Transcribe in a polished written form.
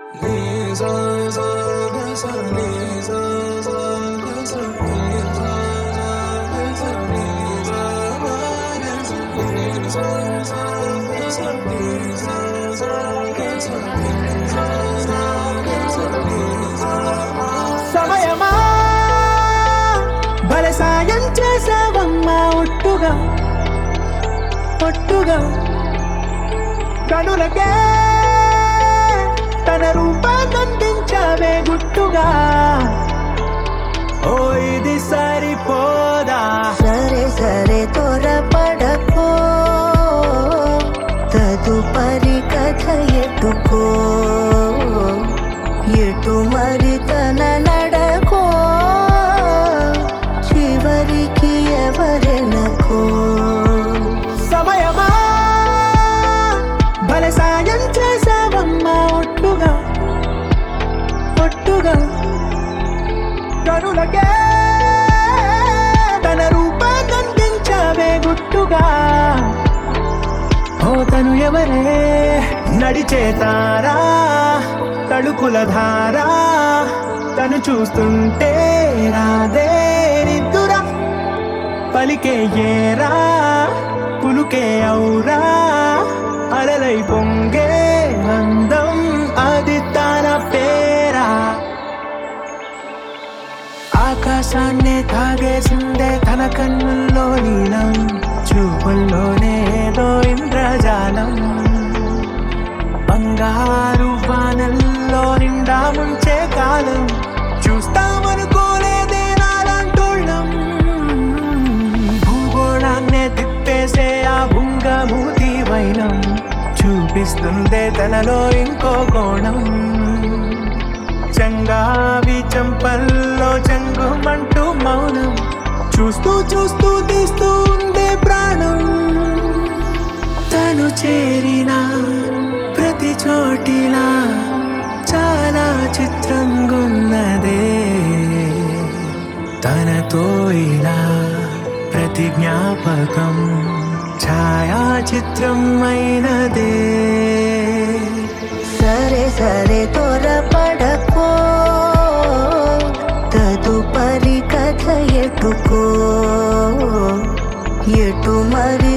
సమయమా భలే సాయం చేసావమ్మా ఒట్టుగా ఒట్టుగా కనులకే తన రూపాన్నందించావే గుట్టుగా ఓ ఇది సరిపోదా సరే సరే త్వరపడకో తదుపరి కథ ఎటుకో ఎటు మరి తన నడకో చివరికి ఎవరెనకో సమయమా భలే సాయం చేసావమ్మా ఒట్టుగా ఒట్టుగా కనులకే తన రూపాన్నందించావే గుట్టుగా ఓ తను ఎవరే నడిచే తారా తడుకుల ధారా తను చూస్తుంటే రాదే నిద్దురా పలికే ఏరా పులుకే ఔరా అలలై పొంగే అందం అది తన పేరా ఆకాశాన్నే తాగేసిందే తన కన్నుల్లో నీలం చూపుల్లోనే ఏదో ఇంద్రజాలం బంగారు వానల్లో నిండా ముంచే కాలం చూస్తామనుకోలేదే నాలంటోళ్ళం భూగోళాన్నే తిప్పేసే ఆ భుంగమూతి వైనం చూపిస్తుందే తనలో ఇంకో కోణం చంగావి చంపల్లో చంగుమంటూ మౌనం చూస్తూ చూస్తూ తీస్తూ ఉండే ప్రాణం తను చేరిన ప్రతి చోటిలా చాలా చిత్రంగున్నదే తనతో ఇలా ప్రతి జ్ఞాపకం ఛాయాచిత్రం అయినదే సరే సరే త్వరపడకో తదుపరి కథ ఎటుకో ఎటు మరి